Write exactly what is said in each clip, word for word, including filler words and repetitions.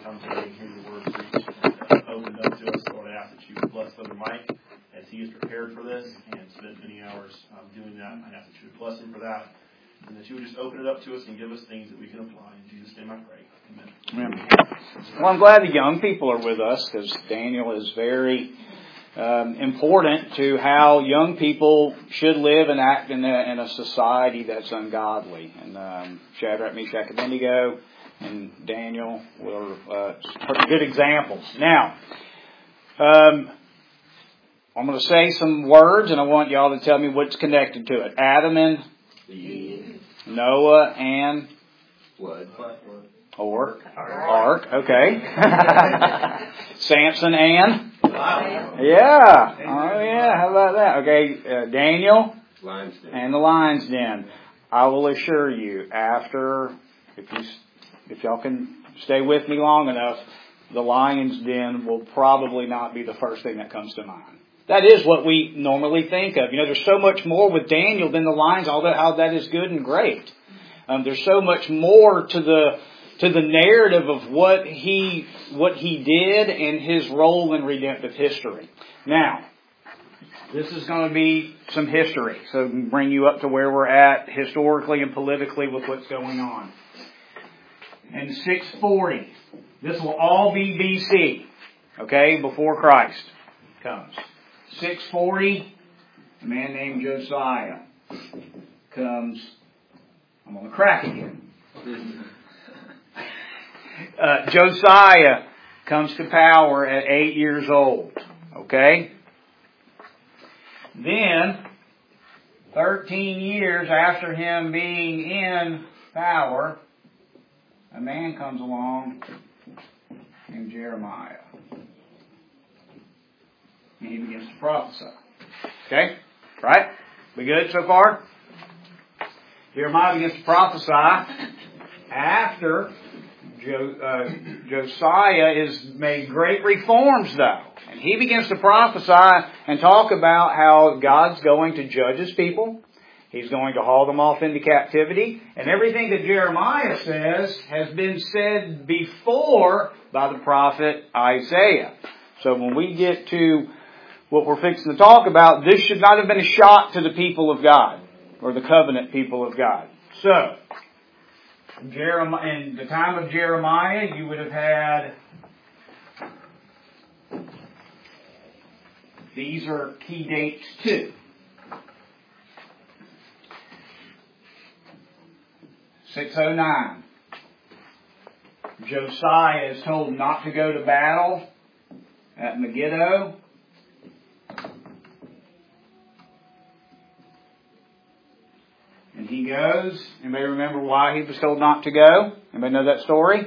come today and hear your word preached and opened up to us. Lord, I ask that you would bless Brother Mike as he is prepared for this and spent many hours um, doing that. I ask that you would bless him for that, and that you would just open it up to us and give us things that we can apply. In Jesus' name I pray. Amen. Amen. Well, I'm glad the young people are with us, because Daniel is very um, important to how young people should live and act in a, in a society that's ungodly. And um, Shadrach, Meshach, and Abednego and Daniel were uh, good examples. Now, um, I'm going to say some words, and I want y'all to tell me what's connected to it. Adam and Eve. Noah and Flood. Or Ark. Okay. Samson and yeah. Oh yeah. How about that? Okay. Uh, Daniel Lion's Den. and the lion's den. I will assure you, after if you if y'all can stay with me long enough, the lion's den will probably not be the first thing that comes to mind. That is what we normally think of. You know, there's so much more with Daniel than the lions, although how that is good and great. Um, there's so much more to the to the narrative of what he what he did and his role in redemptive history. Now, this is going to be some history, so bring you up to where we're at historically and politically with what's going on. In six forty, this will all be B C, okay, before Christ comes. six forty, a man named Josiah comes. I'm on the crack again. Uh, Josiah comes to power at eight years old. Okay? Then, thirteen years after him being in power, a man comes along named Jeremiah. And he begins to prophesy. Okay? Right? We good so far? Jeremiah begins to prophesy after Jo, uh, Josiah has made great reforms, though. And he begins to prophesy and talk about how God's going to judge His people. He's going to haul them off into captivity. And everything that Jeremiah says has been said before by the prophet Isaiah. So when we get to what we're fixing to talk about, this should not have been a shock to the people of God, or the covenant people of God. So, Jeremiah, in the time of Jeremiah, you would have had, these are key dates too. six oh nine. Josiah is told not to go to battle at Megiddo. And he goes. Anybody remember why he was told not to go? Anybody know that story?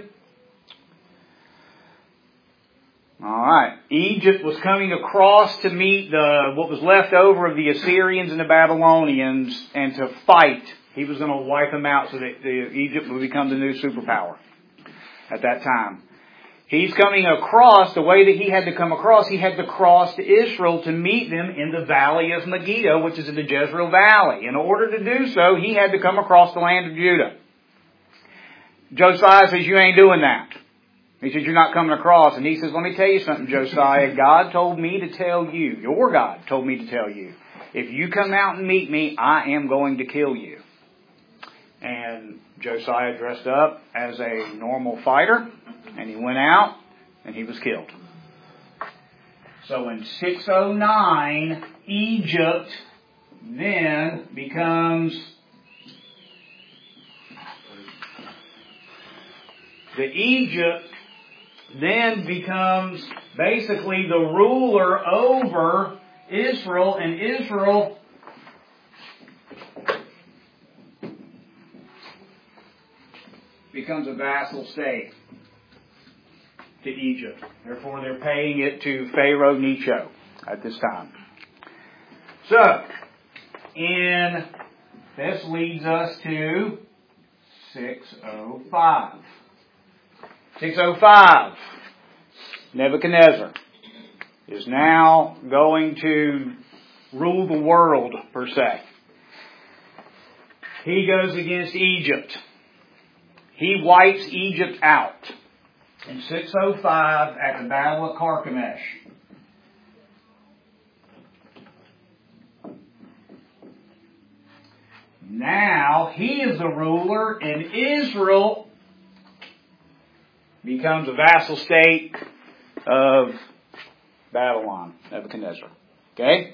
Alright. Egypt was coming across to meet the what was left over of the Assyrians and the Babylonians and to fight. He was going to wipe them out so that the, Egypt would become the new superpower at that time. He's coming across, the way that he had to come across, he had to cross to Israel to meet them in the valley of Megiddo, which is in the Jezreel Valley. In order to do so, he had to come across the land of Judah. Josiah says, you ain't doing that. He says, you're not coming across. And he says, let me tell you something, Josiah. God told me to tell you, your God told me to tell you, if you come out and meet me, I am going to kill you. And Josiah dressed up as a normal fighter, and he went out, and he was killed. So in six oh nine, Egypt then becomes the Egypt then becomes basically the ruler over Israel, and Israel becomes a vassal state to Egypt. Therefore, they're paying it to Pharaoh Necho at this time. So, in this leads us to six oh five. six oh five. Nebuchadnezzar is now going to rule the world, per se. He goes against Egypt. He wipes Egypt out. in six oh five at the Battle of Carchemish. Now he is the ruler, and Israel becomes a vassal state of Babylon, Nebuchadnezzar. Okay?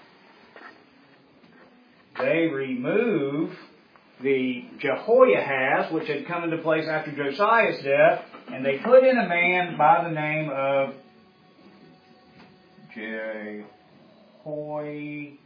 They remove the Jehoiahaz, which had come into place after Josiah's death, and they put in a man by the name of Jehoiakim.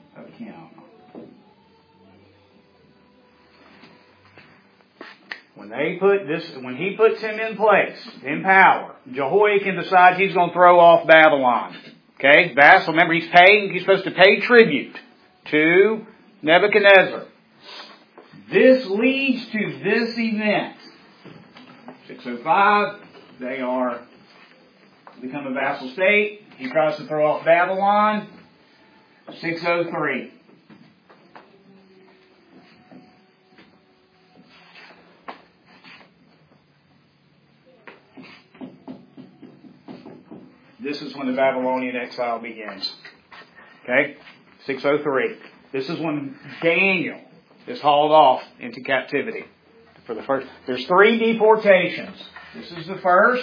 When they put this, when he puts him in place, in power, Jehoiakim decides he's going to throw off Babylon. Okay, vassal. Remember, he's paying. He's supposed to pay tribute to Nebuchadnezzar. This leads to this event. six oh five, they are become a vassal state. He tries to throw off Babylon. six oh three. This is when the Babylonian exile begins. Okay? six oh three. This is when Daniel is hauled off into captivity. For the first, there's three deportations. This is the first.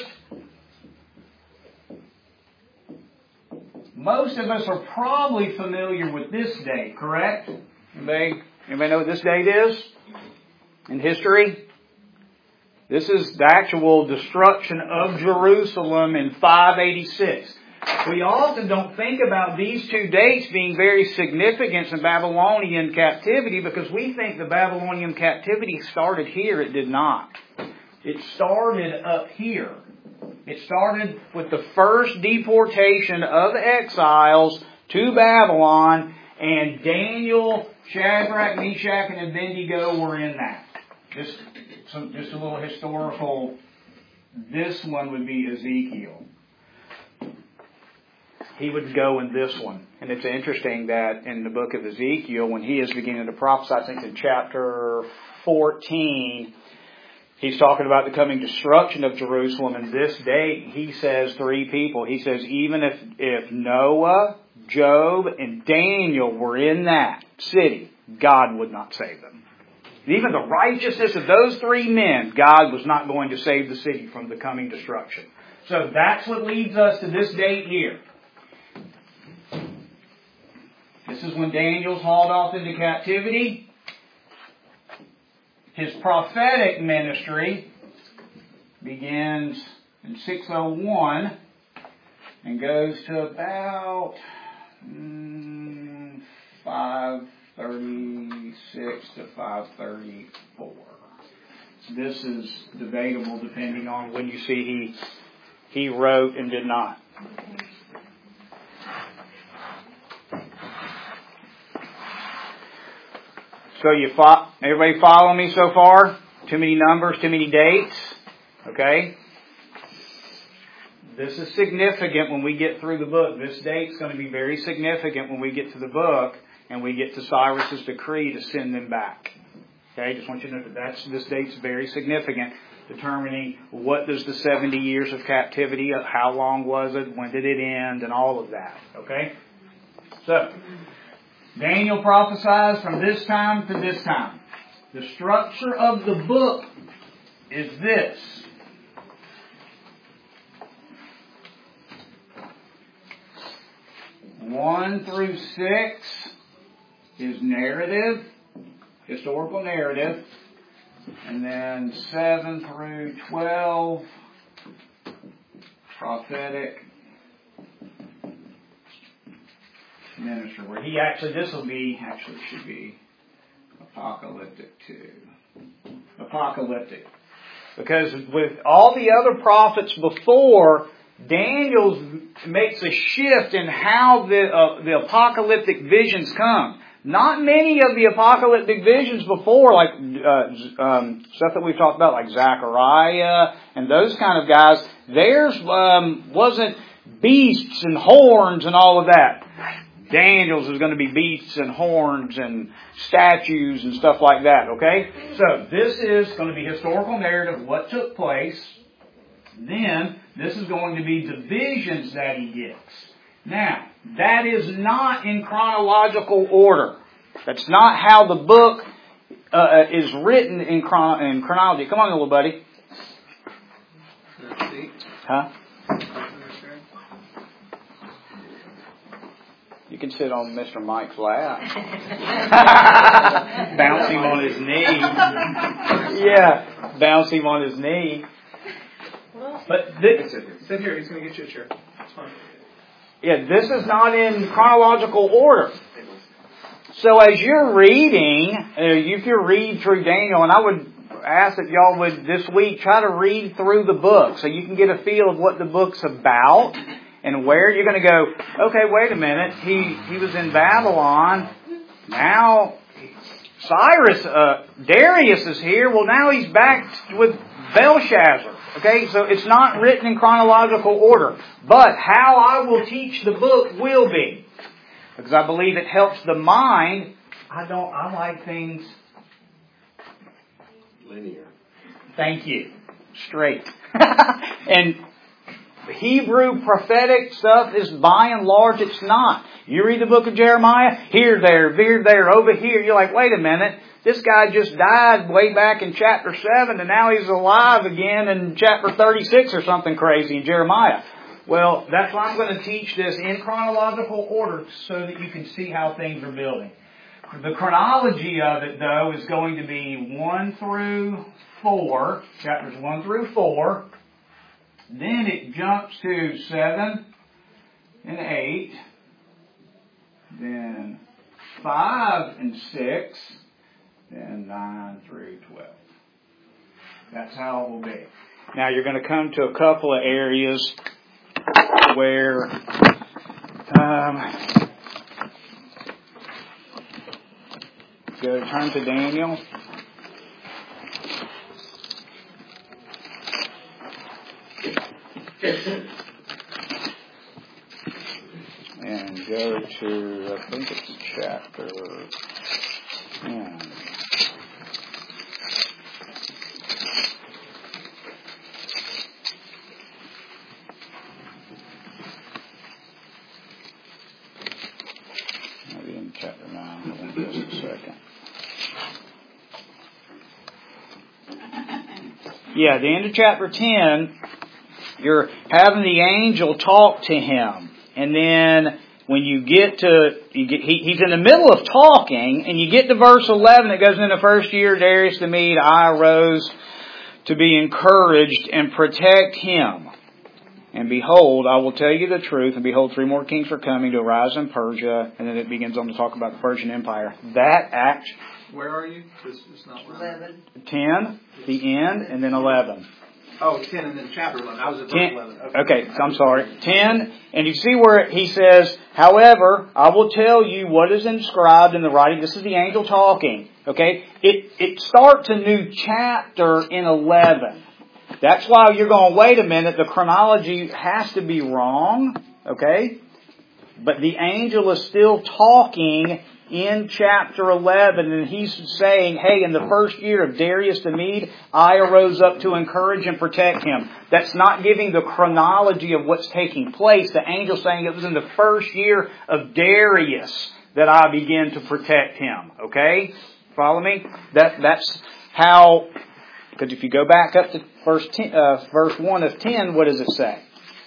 Most of us are probably familiar with this date, correct? Anybody, anybody know what this date is in history? This is the actual destruction of Jerusalem in five eighty-six. We often don't think about these two dates being very significant in Babylonian captivity because we think the Babylonian captivity started here. It did not. It started up here. It started with the first deportation of exiles to Babylon, and Daniel, Shadrach, Meshach, and Abednego were in that. Just, some, just a little historical. This one would be Ezekiel. He would go in this one. And it's interesting that in the book of Ezekiel, when he is beginning to prophesy, I think in chapter fourteen, he's talking about the coming destruction of Jerusalem. And this date, he says three people. He says even if, if Noah, Job, and Daniel were in that city, God would not save them. Even the righteousness of those three men, God was not going to save the city from the coming destruction. So that's what leads us to this date here. This is when Daniel's hauled off into captivity. His prophetic ministry begins in six oh one and goes to about mm, five thirty-six to five thirty-four. This is debatable depending on when you see he he wrote and did not. So you fo- everybody follow me so far? Too many numbers, too many dates. Okay? This is significant when we get through the book. This date's going to be very significant when we get to the book and we get to Cyrus's decree to send them back. Okay? Just want you to know that that's, this date's very significant, determining what does the seventy years of captivity, how long was it, when did it end, and all of that. Okay? So, Daniel prophesies from this time to this time. The structure of the book is this. One through six is narrative, historical narrative. And then seven through twelve, prophetic minister, where he actually, this will be, actually should be apocalyptic too. Apocalyptic. Because with all the other prophets before, Daniel makes a shift in how the, uh, the apocalyptic visions come. Not many of the apocalyptic visions before, like uh, um, stuff that we've talked about, like Zechariah and those kind of guys, theirs um, wasn't beasts and horns and all of that. Daniel's is going to be beasts and horns and statues and stuff like that, okay? So this is going to be historical narrative of what took place. Then, this is going to be divisions that he gives. Now, that is not in chronological order. That's not how the book uh, is written in, chron- in chronology. Come on, little buddy. Huh? You can sit on Mister Mike's lap. Bounce him on his knee. Yeah, bounce him on his knee. But this, sit here. He's going to get you a chair. It's fine. Yeah, this is not in chronological order. So as you're reading, uh, if you read through Daniel, and I would ask that y'all would this week try to read through the book so you can get a feel of what the book's about and where you're going to go, okay, wait a minute, he, he was in Babylon, now Cyrus, uh, Darius is here, well now he's back with Belshazzar. Okay, so it's not written in chronological order. But how I will teach the book will be. Because I believe it helps the mind. I don't, I like things Linear. Thank you. Straight. And Hebrew prophetic stuff is by and large, it's not. You read the book of Jeremiah, here, there, veer, there, over here. You're like, wait a minute. This guy just died way back in chapter seven and now he's alive again in chapter thirty-six or something crazy in Jeremiah. Well, that's why I'm going to teach this in chronological order so that you can see how things are building. The chronology of it, though, is going to be one through four, chapters one through four. Then it jumps to seven and eight. Then five and six. And nine through twelve. That's how it will be. Now you're going to come to a couple of areas where um, go turn to Daniel. And go to, I think it's chapter ten. Maybe in chapter nine. Hold on just a second. Yeah, the end of chapter ten, you're having the angel talk to him. And then when you get to, you get, he, he's in the middle of talking, and you get to verse eleven, it goes, in the first year of Darius the Mede, I arose to be encouraged and protect him. And behold, I will tell you the truth, and behold, three more kings are coming to arise in Persia, and then it begins on to talk about the Persian Empire. That act... Where are you? It's, it's not eleven. ten, the end, and then eleven. Oh, ten and then chapter eleven. I was at verse ten, eleven. Okay, okay, I'm sorry. ten, and you see where he says, however, I will tell you what is inscribed in the writing. This is the angel talking. Okay? It, it starts a new chapter in eleven. That's why you're going, wait a minute, the chronology has to be wrong. Okay? But the angel is still talking in chapter eleven, and he's saying, hey, in the first year of Darius the Mede, I arose up to encourage and protect him. That's not giving the chronology of what's taking place. The angel's saying it was in the first year of Darius that I began to protect him. Okay? Follow me? That That's how, because if you go back up to verse, ten, uh, verse one of ten, what does it say?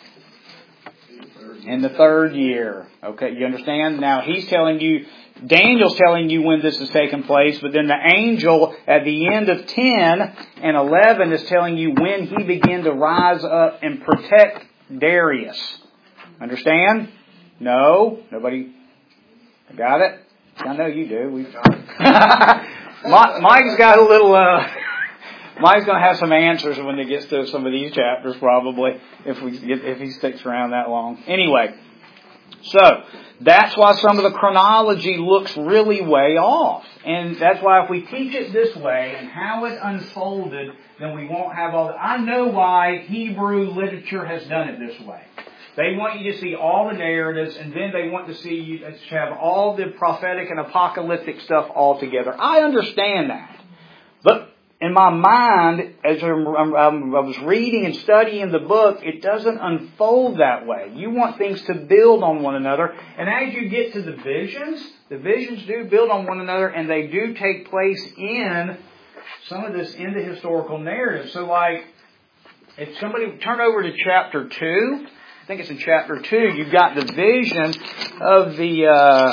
In the third year. Okay, you understand? Now he's telling you, Daniel's telling you when this has taken place, but then the angel at the end of ten and eleven is telling you when he began to rise up and protect Darius. Understand? No? Nobody got it? I know you do. We've Mike's got a little... Uh, Mike's going to have some answers when he gets to some of these chapters, probably, if we get, if he sticks around that long. Anyway, so that's why some of the chronology looks really way off. And that's why if we teach it this way and how it unfolded, then we won't have all the... I know why Hebrew literature has done it this way. They want you to see all the narratives, and then they want to see you to have all the prophetic and apocalyptic stuff all together. I understand that. But in my mind, as I'm, I'm, I was reading and studying the book, it doesn't unfold that way. You want things to build on one another. And as you get to the visions, the visions do build on one another, and they do take place in some of this in the historical narrative. So like, if somebody turn over to chapter two, I think it's in chapter two, you've got the vision of the... Uh,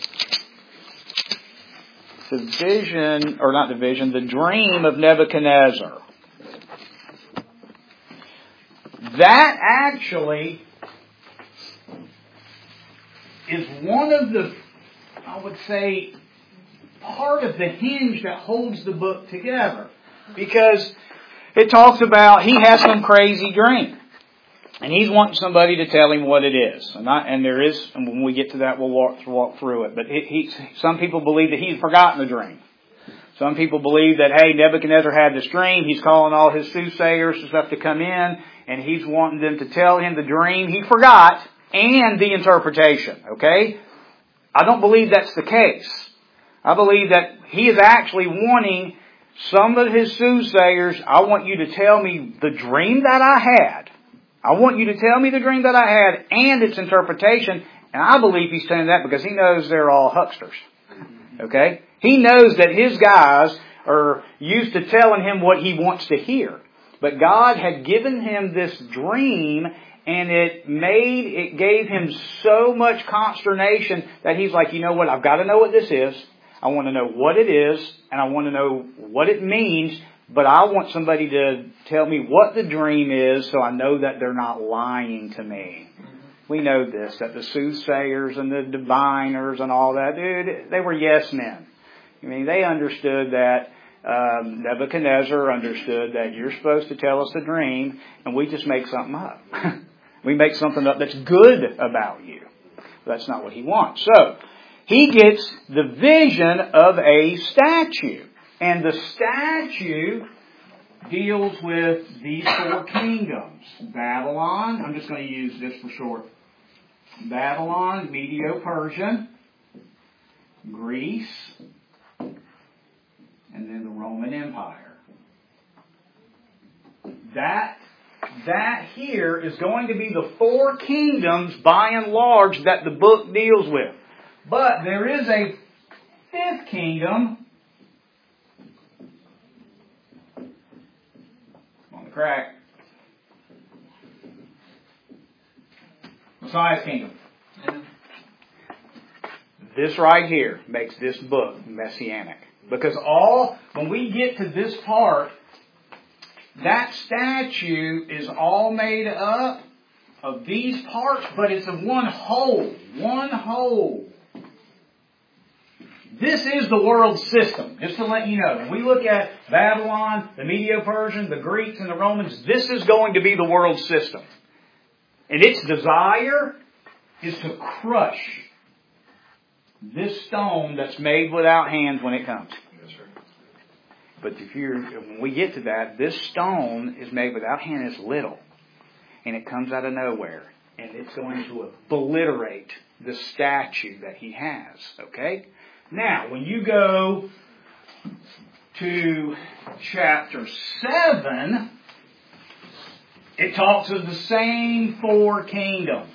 The vision, or not the vision, the dream of Nebuchadnezzar. That actually is one of the, I would say, part of the hinge that holds the book together. Because it talks about he has some crazy dream. And he's wanting somebody to tell him what it is. And, I, and there is, and when we get to that, we'll walk, walk through it. But he, he, some people believe that he's forgotten the dream. Some people believe that, hey, Nebuchadnezzar had this dream. He's calling all his soothsayers and stuff to come in. And he's wanting them to tell him the dream he forgot and the interpretation. Okay? I don't believe that's the case. I believe that he is actually wanting some of his soothsayers, I want you to tell me the dream that I had. I want you to tell me the dream that I had and its interpretation. And I believe he's saying that because he knows they're all hucksters. Okay? He knows that his guys are used to telling him what he wants to hear. But God had given him this dream, and it made, it gave him so much consternation that he's like, you know what, I've got to know what this is. I want to know what it is, and I want to know what it means. But I want somebody to tell me what the dream is so I know that they're not lying to me. We know this, that the soothsayers and the diviners and all that, dude, they were yes men. I mean, they understood that, um, Nebuchadnezzar understood that you're supposed to tell us the dream, and we just make something up. We make something up that's good about you. That's not what he wants. So, he gets the vision of a statue. And the statue deals with these four kingdoms. Babylon, I'm just going to use this for short. Babylon, Medo-Persian, Greece, and then the Roman Empire. That, that here is going to be the four kingdoms, by and large, that the book deals with. But there is a fifth kingdom crack. Messiah's kingdom. Yeah. This right here makes this book messianic. Because all, when we get to this part, that statue is all made up of these parts, but it's of one whole. One whole. This is the world system, just to let you know. When we look at Babylon, the Medo-Persian, the Greeks, and the Romans, this is going to be the world system. And its desire is to crush this stone that's made without hands when it comes. Yes, sir. But if you're, when we get to that, this stone is made without hands. It's little. And it comes out of nowhere. And it's going to obliterate the statue that he has. Okay? Now, when you go to chapter seven, it talks of the same four kingdoms.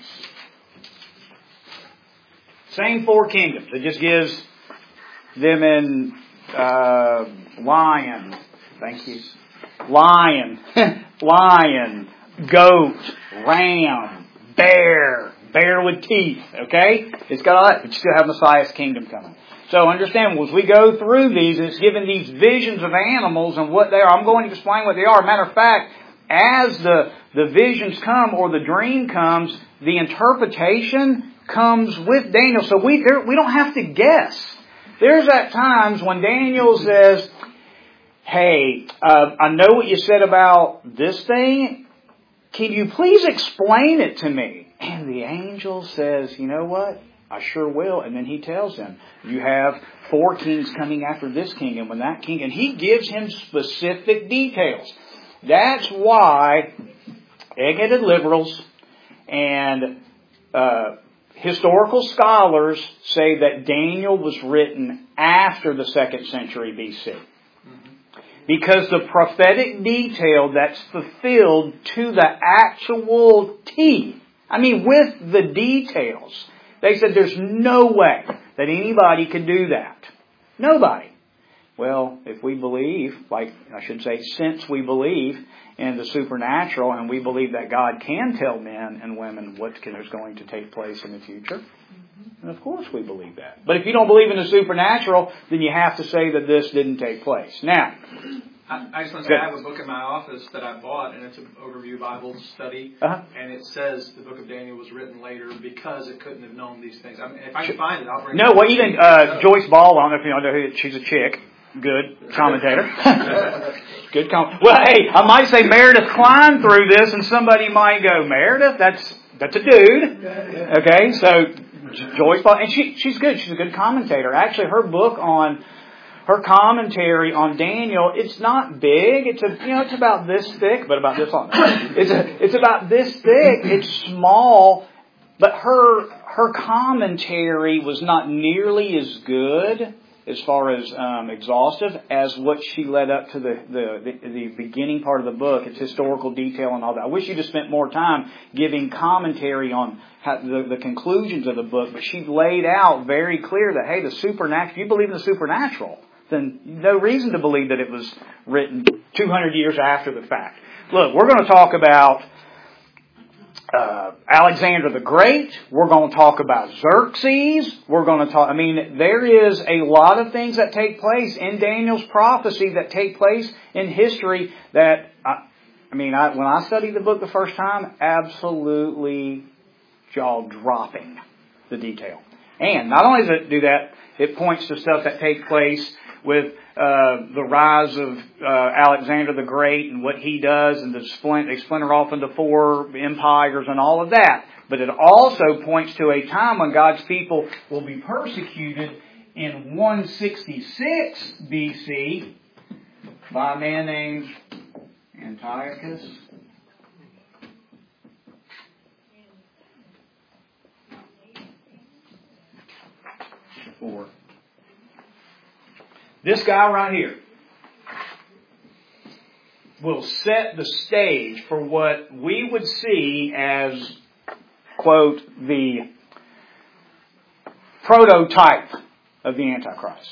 Same four kingdoms. It just gives them in uh, lion. Thank you. Lion. Lion. Goat. Ram. Bear. Bear with teeth. Okay? It's got all that, but you still have Messiah's kingdom coming. So understand, as we go through these, it's given these visions of animals and what they are. I'm going to explain what they are. Matter of fact, as the, the visions come or the dream comes, the interpretation comes with Daniel. So we there, we don't have to guess. There's at times when Daniel says, hey, uh, I know what you said about this thing. Can you please explain it to me? And the angel says, you know what? I sure will. And then he tells him, you have four kings coming after this king, and when that king, and he gives him specific details. That's why egg-headed liberals and uh, historical scholars say that Daniel was written after the second century B C. Mm-hmm. Because the prophetic detail that's fulfilled to the actual T. I mean, with the details. They said there's no way that anybody could do that. Nobody. Well, if we believe, like I should say, since we believe in the supernatural and we believe that God can tell men and women what is going to take place in the future, and of course we believe that. But if you don't believe in the supernatural, then you have to say that this didn't take place. Now, I, I just want to say I have a book in my office that I bought, and it's an overview Bible study, uh-huh. and it says the book of Daniel was written later because it couldn't have known these things. I mean, if I can find it, I'll bring no, it. No, well, even uh, Joyce Ball, I don't know if you know who, she's a chick. Good commentator. Good comment. Well, hey, I might say Meredith Klein through this, and somebody might go, Meredith, that's that's a dude. Okay, so Joyce Ball, and she she's good. She's a good commentator. Actually, her book on her commentary on Daniel, it's not big. It's a you know it's about this thick, but about this long. It's a, it's about this thick. It's small, but her her commentary was not nearly as good as far as um, exhaustive as what she led up to the, the, the, the beginning part of the book. It's historical detail and all that. I wish you'd have spent more time giving commentary on how, the, the conclusions of the book, but she laid out very clear that, hey, the supernatural, if you believe in the supernatural, then no reason to believe that it was written two hundred years after the fact. Look, we're going to talk about Uh, Alexander the Great. We're going to talk about Xerxes. We're going to talk, I mean, there is a lot of things that take place in Daniel's prophecy that take place in history that, I, I mean, I, when I studied the book the first time, absolutely jaw-dropping, the detail. And not only does it do that, it points to stuff that take place with uh, the rise of uh, Alexander the Great and what he does, and the splint, they splinter off into four empires and all of that. But it also points to a time when God's people will be persecuted in one sixty-six B C by a man named Antiochus. Four. This guy right here will set the stage for what we would see as, quote, the prototype of the Antichrist.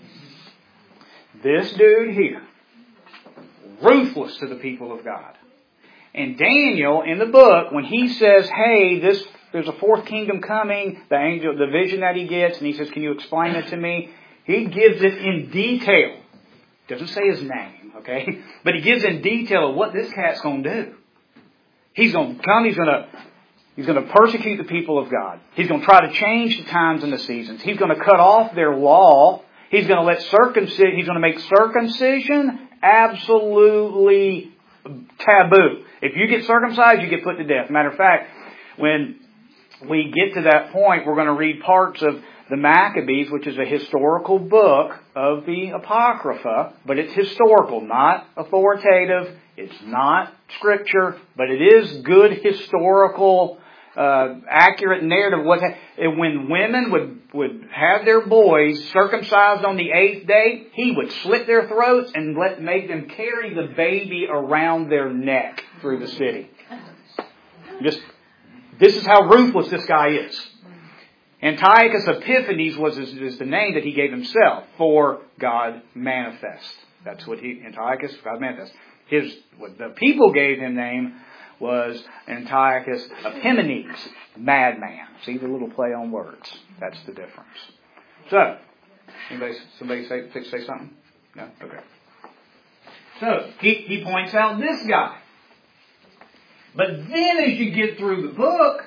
This dude here, ruthless to the people of God. And Daniel, in the book, when he says, hey, this there's a fourth kingdom coming, the angel, the vision that he gets, and he says, can you explain it to me? He gives it in detail. Doesn't say his name, okay? But he gives in detail of what this cat's going to do. He's going to come, he's going to, he's going to persecute the people of God. He's going to try to change the times and the seasons. He's going to cut off their law. He's going to let circumcision, he's going to make circumcision absolutely taboo. If you get circumcised, you get put to death. Matter of fact, when we get to that point, we're going to read parts of the Maccabees, which is a historical book of the Apocrypha, but it's historical, not authoritative. It's not scripture, but it is good historical, uh, accurate narrative. What when women would would have their boys circumcised on the eighth day, he would slit their throats and let make them carry the baby around their neck through the city. Just this is how ruthless this guy is. Antiochus Epiphanes was his, is the name that he gave himself for God manifest. That's what he, Antiochus, God manifest. His, what the people gave him name was Antiochus Epimanes, madman. See the little play on words. That's the difference. So, anybody, somebody say, say something? No? Okay. So, he, he points out this guy. But then as you get through the book,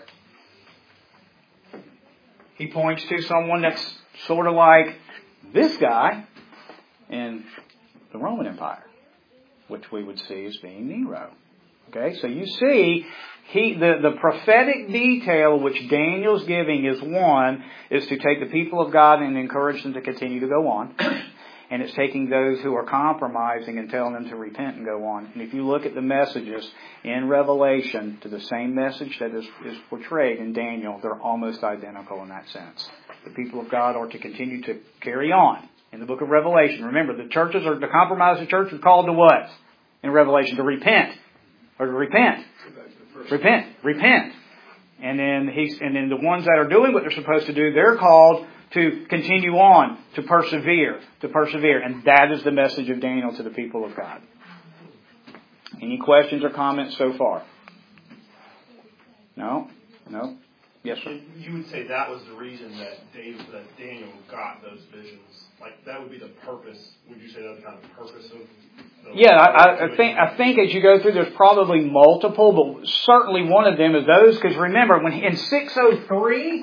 he points to someone that's sort of like this guy in the Roman Empire, which we would see as being Nero. Okay, so you see, he the, the prophetic detail which Daniel's giving is one, is to take the people of God and encourage them to continue to go on. And it's taking those who are compromising and telling them to repent and go on. And if you look at the messages in Revelation to the same message that is, is portrayed in Daniel, they're almost identical in that sense. The people of God are to continue to carry on in the book of Revelation. Remember, the churches are, the compromising church are called to what? In Revelation, to repent. Or to repent. Repent. Repent. And then he's, and then the ones that are doing what they're supposed to do, they're called to continue on, to persevere, to persevere. And that is the message of Daniel to the people of God. Any questions or comments so far? No? No? Yes, sir. You would say that was the reason that David, that Daniel got those visions. Like that would be the purpose. Would you say that was kind of the purpose of? The yeah, I, I think I think as you go through, there's probably multiple, but certainly one of them is those. Because remember, when in six oh three,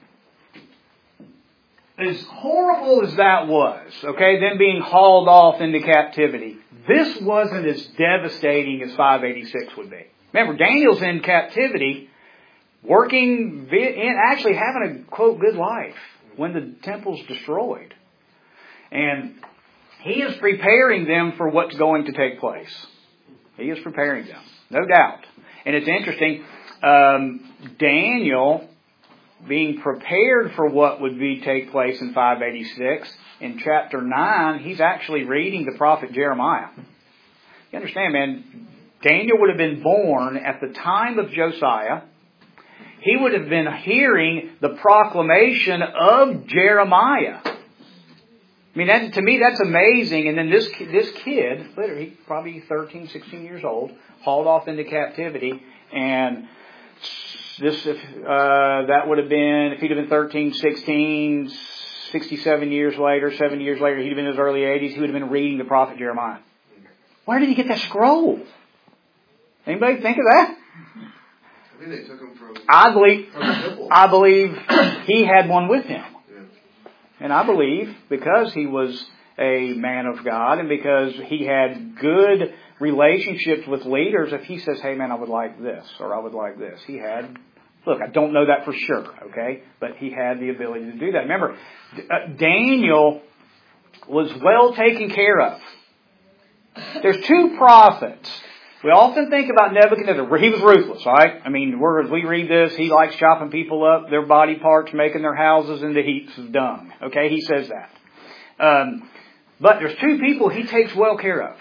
as horrible as that was, okay, them being hauled off into captivity, this wasn't as devastating as five eighty-six would be. Remember, Daniel's in captivity, working in actually having a quote good life when the temple's destroyed. And he is preparing them for what's going to take place. He is preparing them, no doubt. And it's interesting, um, Daniel being prepared for what would be take place in five eighty-six, in chapter nine, he's actually reading the prophet Jeremiah. You understand, man, Daniel would have been born at the time of Josiah. He would have been hearing the proclamation of Jeremiah. I mean, that, to me, that's amazing. And then this this kid, literally probably thirteen, sixteen years old, hauled off into captivity. And this, if, uh, that would have been, if he'd have been thirteen, sixteen, sixty-seven years later, seventy years later, he'd have been in his early eighties, he would have been reading the prophet Jeremiah. Where did he get that scroll? Anybody think of that? I think they took him from, I believe, from the temple. I believe he had one with him. Yeah. And I believe because he was a man of God and because he had good relationships with leaders, if he says, hey man, I would like this or I would like this, he had, look, I don't know that for sure, okay? But he had the ability to do that. Remember, uh, Daniel was well taken care of. There's two prophets. We often think about Nebuchadnezzar. He was ruthless, all right? I mean, we're, as we read this, he likes chopping people up, their body parts, making their houses into heaps of dung. Okay, he says that. Um, but there's two people he takes well care of.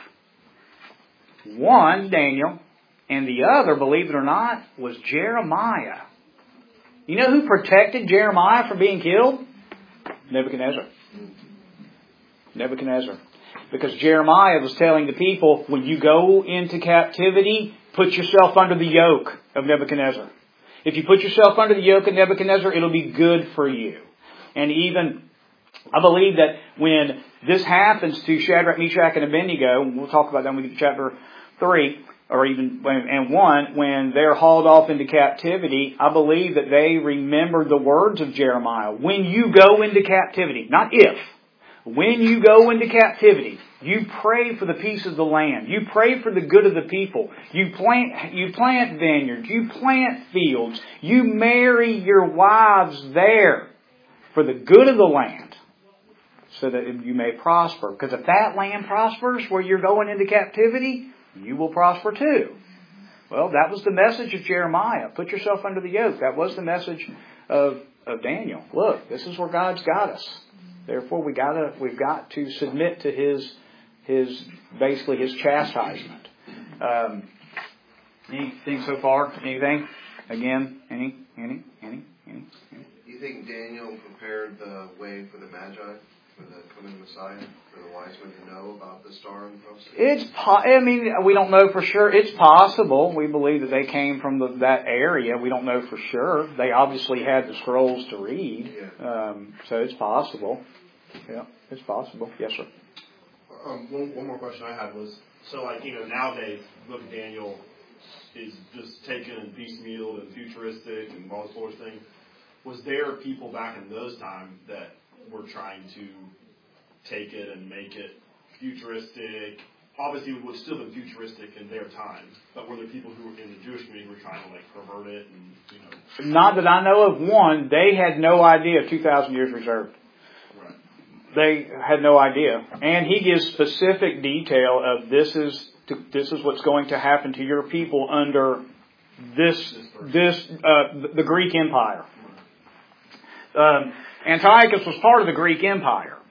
One, Daniel, and the other, believe it or not, was Jeremiah. You know who protected Jeremiah from being killed? Nebuchadnezzar. Nebuchadnezzar. Because Jeremiah was telling the people, when you go into captivity, put yourself under the yoke of Nebuchadnezzar. If you put yourself under the yoke of Nebuchadnezzar, it'll be good for you. And even, I believe that when this happens to Shadrach, Meshach, and Abednego, and we'll talk about that when we get to chapter three, or even, and one, when they're hauled off into captivity, I believe that they remembered the words of Jeremiah. When you go into captivity, not if, when you go into captivity, you pray for the peace of the land. You pray for the good of the people. You plant, you plant vineyards. You plant fields. You marry your wives there for the good of the land so that you may prosper. Because if that land prospers where you're going into captivity, you will prosper too. Well, that was the message of Jeremiah. Put yourself under the yoke. That was the message of, of Daniel. Look, this is where God's got us. Therefore, we gotta, we've got to submit to His, His basically His chastisement. Um, anything so far? Anything? Again? Any? Any? Any? Any? Any? Do you think Daniel prepared the way for the Magi, for the coming Messiah, for the wise men to know about the star and prophecy? It's. Po- I mean, we don't know for sure. It's possible. We believe that they came from the, that area. We don't know for sure. They obviously had the scrolls to read, Yeah. um, so it's possible. Yeah, it's possible. Yes, sir. Um, one, one more question I had was, so like, you know, nowadays, look at Daniel is just taken and piecemeal and futuristic and all this sort of thing. Was there people back in those times that were trying to take it and make it futuristic? Obviously, it would still be futuristic in their time, but were there people who were in the Jewish community who were trying to like pervert it and, you know? Not that I know of. One, they had no idea two thousand years reserved. Right. They had no idea. And he gives specific detail of this is to, this is what's going to happen to your people under this, this uh, the Greek Empire. Um, Antiochus was part of the Greek Empire.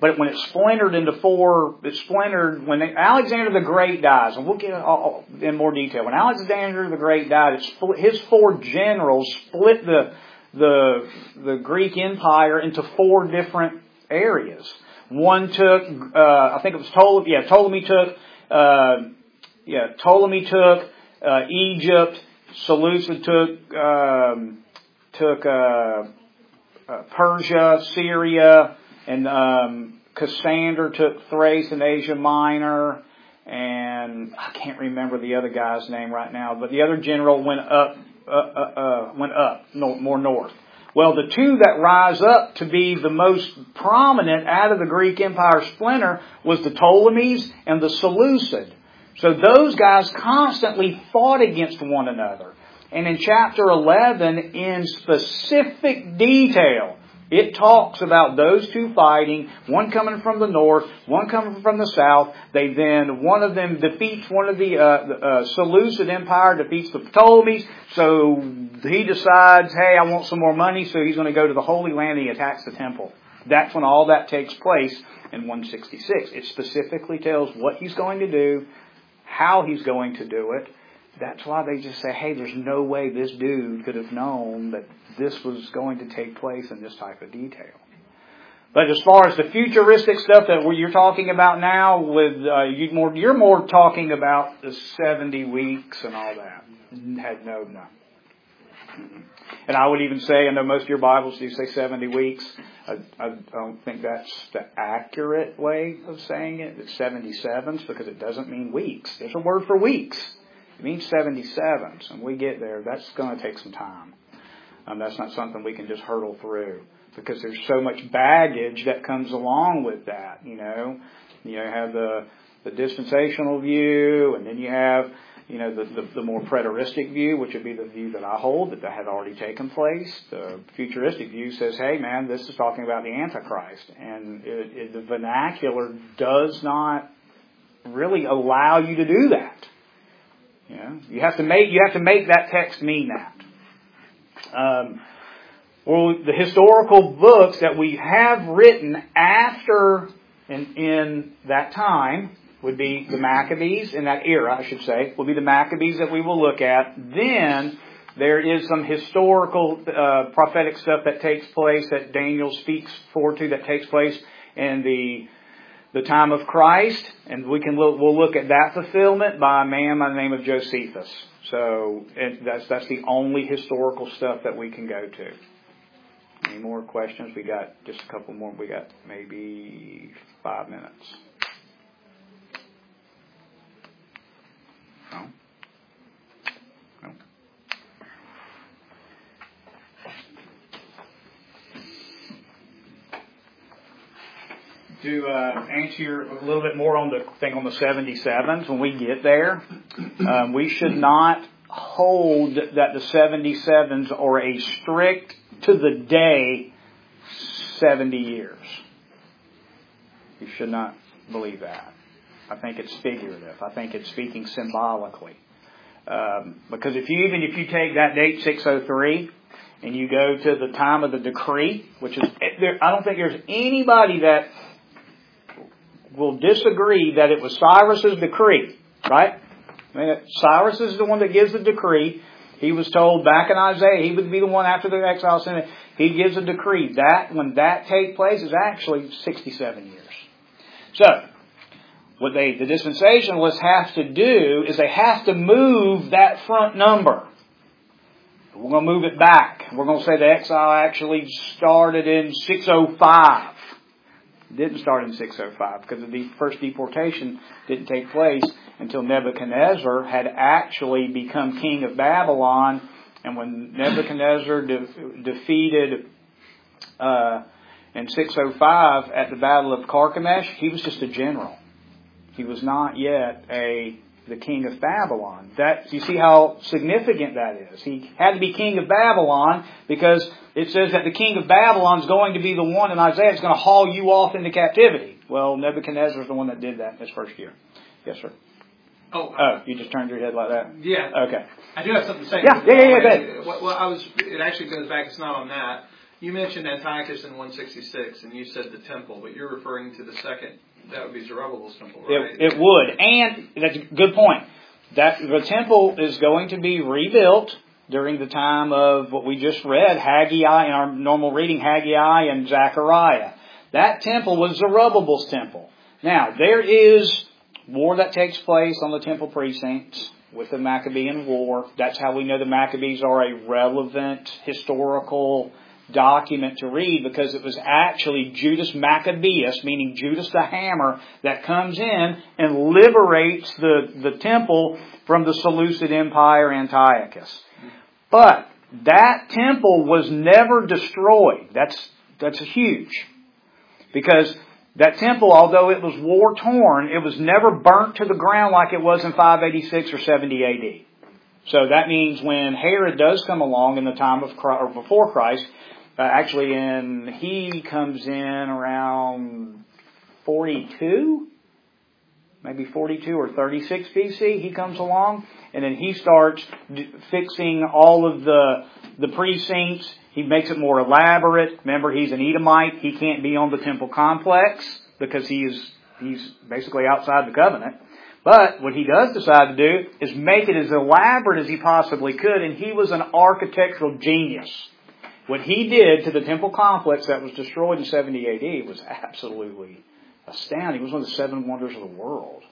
But when it splintered into four, it splintered when they, Alexander the Great dies, and we'll get all, in more detail. When Alexander the Great died, it split, his four generals split the the the Greek Empire into four different areas. One took, uh, I think it was Ptolemy. Yeah, Ptolemy took. Uh, yeah, Ptolemy took uh, Egypt. Seleucid took um, took uh, uh, Persia, Syria. And um, Cassander took Thrace and Asia Minor, and I can't remember the other guy's name right now. But the other general went up, uh, uh, uh, went up no, more north. Well, the two that rise up to be the most prominent out of the Greek Empire splinter was the Ptolemies and the Seleucid. So those guys constantly fought against one another. And in chapter eleven, in specific detail, it talks about those two fighting, one coming from the north, one coming from the south. They then, one of them defeats one of the, uh, the uh, Seleucid Empire, defeats the Ptolemies. So he decides, hey, I want some more money, so he's going to go to the Holy Land and he attacks the temple. That's when all that takes place in one sixty-six. It specifically tells what he's going to do, how he's going to do it. That's why they just say, hey, there's no way this dude could have known that this was going to take place in this type of detail. But as far as the futuristic stuff that you're talking about now, with uh, you more, you're more talking about the seventy weeks and all that. Had no, no. And I would even say, I know most of your Bibles do say seventy weeks. I, I don't think that's the accurate way of saying it. It's seventy-sevens because it doesn't mean weeks. There's a word for weeks. It means seventy-sevens. And we get there, that's going to take some time. Um, that's not something we can just hurdle through because there's so much baggage that comes along with that. You know, you know, you have the the dispensational view, and then you have, you know, the, the the more preteristic view, which would be the view that I hold, that that had already taken place. The futuristic view says, hey, man, this is talking about the Antichrist, and it, it, the vernacular does not really allow you to do that. You know, you have to make you have to make that text mean that. Um, well, the historical books that we have written after in, in that time would be the Maccabees, in that era, I should say, will be the Maccabees that we will look at. Then there is some historical uh, prophetic stuff that takes place that Daniel speaks forward to that takes place in the the time of Christ, and we can look, we'll look at that fulfillment by a man by the name of Josephus. So it, that's that's the only historical stuff that we can go to. Any more questions? We got just a couple more. We got maybe five minutes. No? No? To uh, answer your, a little bit more on the thing on the seventy-sevens, when we get there, um, we should not hold that the seventy-sevens are a strict to the day seventy years. You should not believe that. I think it's figurative. I think it's speaking symbolically. Um, because if you even if you take that date six oh three and you go to the time of the decree, which is there, I don't think there's anybody that will disagree that it was Cyrus's decree, right? I mean, Cyrus is the one that gives the decree. He was told back in Isaiah, he would be the one after the exile sent. He gives a decree. That, when that takes place, is actually sixty-seven years. So, what they, the dispensationalists have to do is they have to move that front number. We're going to move it back. We're going to say the exile actually started in six oh five. It didn't start in six oh five because the first deportation didn't take place until Nebuchadnezzar had actually become king of Babylon. And when Nebuchadnezzar de- defeated uh, in six oh five at the Battle of Carchemish, he was just a general. He was not yet a the king of Babylon. That, you see how significant that is. He had to be king of Babylon because it says that the king of Babylon is going to be the one in Isaiah that's going to haul you off into captivity. Well, Nebuchadnezzar is the one that did that in his first year. Yes, sir. Oh, oh, you just turned your head like that? Yeah. Okay. I do have something to say. Yeah, yeah, yeah, yeah. Well, well, I was. It actually goes back. It's not on that. You mentioned Antiochus in one sixty-six, and you said the temple, but you're referring to the second. That would be Zerubbabel's temple, right? It, it would, and that's a good point. That the temple is going to be rebuilt during the time of what we just read, Haggai, in our normal reading, Haggai and Zechariah. That temple was Zerubbabel's temple. Now, there is war that takes place on the temple precincts with the Maccabean War. That's how we know the Maccabees are a relevant historical document to read, because it was actually Judas Maccabeus, meaning Judas the Hammer, that comes in and liberates the, the temple from the Seleucid Empire, Antiochus. But that temple was never destroyed. That's that's huge. Because that temple, although it was war-torn, it was never burnt to the ground like it was in five eighty-six or seventy A D. So that means when Herod does come along in the time of Christ, or before Christ, uh, actually in, he comes in around forty-two, maybe forty-two or thirty-six B C, he comes along, and then he starts d- fixing all of the the precincts. He makes it more elaborate. Remember, he's an Edomite. He can't be on the temple complex because he's he's basically outside the covenant. But what he does decide to do is make it as elaborate as he possibly could, and he was an architectural genius. What he did to the temple complex that was destroyed in seventy A D was absolutely astounding. It was one of the seven wonders of the world.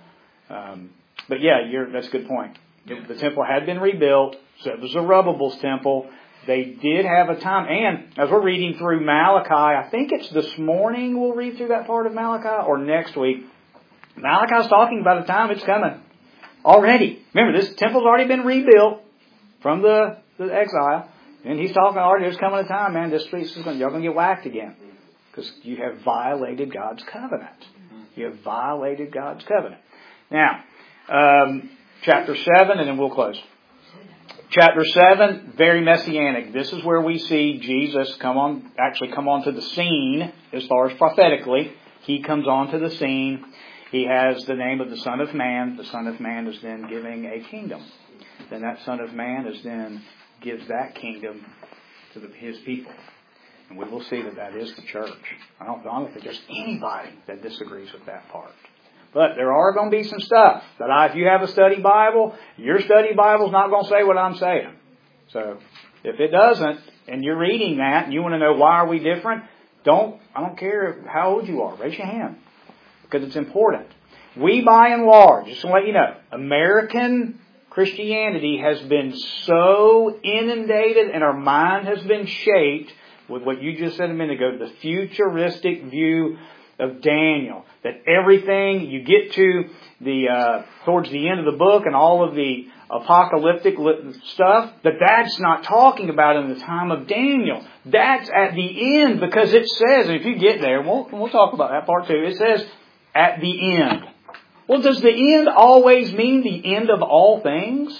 Um, but yeah, you're, that's a good point. The, the temple had been rebuilt, so it was Zerubbabel's temple. They did have a time, and as we're reading through Malachi, I think it's this morning we'll read through that part of Malachi, or next week. Malachi's talking about a time it's coming already. Remember, this temple's already been rebuilt from the, the exile, and he's talking already, there's coming a time, man, this street is going, y'all going to get whacked again. Because you have violated God's covenant. You have violated God's covenant. Now, um, chapter seven, and then we'll close. Chapter seven, very messianic. This is where we see Jesus come on, actually come onto the scene as far as prophetically. He comes onto the scene. He has the name of the Son of Man. The Son of Man is then giving a kingdom. Then that Son of Man is then gives that kingdom to the, His people. And we will see that that is the church. I don't, I don't think there's anybody that disagrees with that part. But there are going to be some stuff that I, if you have a study Bible, your study Bible's not going to say what I'm saying. So if it doesn't, and you're reading that, and you want to know why are we different, don't, I don't care how old you are, raise your hand. Because it's important. We, by and large, just to let you know, American Christianity has been so inundated and our mind has been shaped with what you just said a minute ago, the futuristic view of Daniel. That everything you get to the uh, towards the end of the book and all of the apocalyptic stuff, that that's not talking about in the time of Daniel. That's at the end, because it says, and if you get there, we'll, we'll talk about that part too, it says at the end. Well, does the end always mean the end of all things?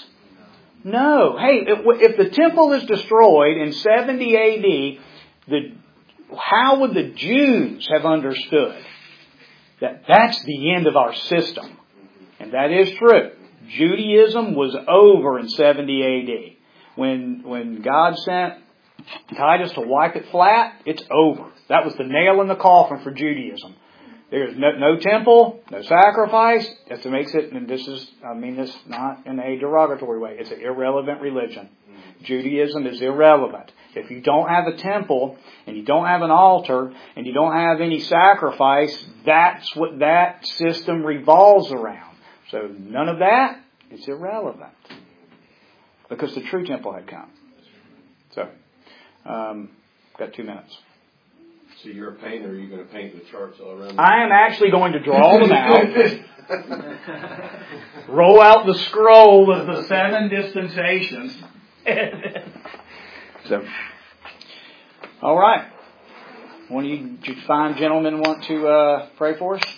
No. Hey, if, if the temple is destroyed in seventy A D, the, how would the Jews have understood that that's the end of our system? And that is true. Judaism was over in seventy A D. When, when God sent Titus to wipe it flat, it's over. That was the nail in the coffin for Judaism. There's no, no temple, no sacrifice. That makes it, and this is, I mean this not in a derogatory way, it's an irrelevant religion. Judaism is irrelevant. If you don't have a temple, and you don't have an altar, and you don't have any sacrifice, that's what that system revolves around. So none of that is irrelevant. Because the true temple had come. So, um, got two minutes. So you're a painter, are you going to paint the charts all around? I am actually going to draw them out. Roll out the scroll of the seven dispensations. So, all right. One of you fine gentlemen want to uh, pray for us?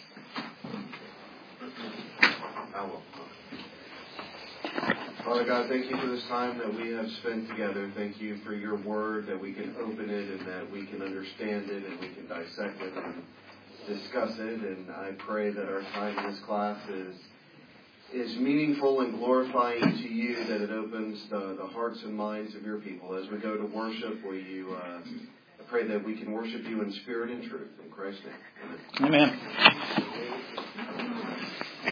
I will. Father God, thank you for this time that we have spent together. Thank you for your word, that we can open it and that we can understand it and we can dissect it and discuss it. And I pray that our time in this class is is meaningful and glorifying to you, that it opens the, the hearts and minds of your people. As we go to worship, will you uh, pray that we can worship you in spirit and truth. In Christ's name. Amen. Amen.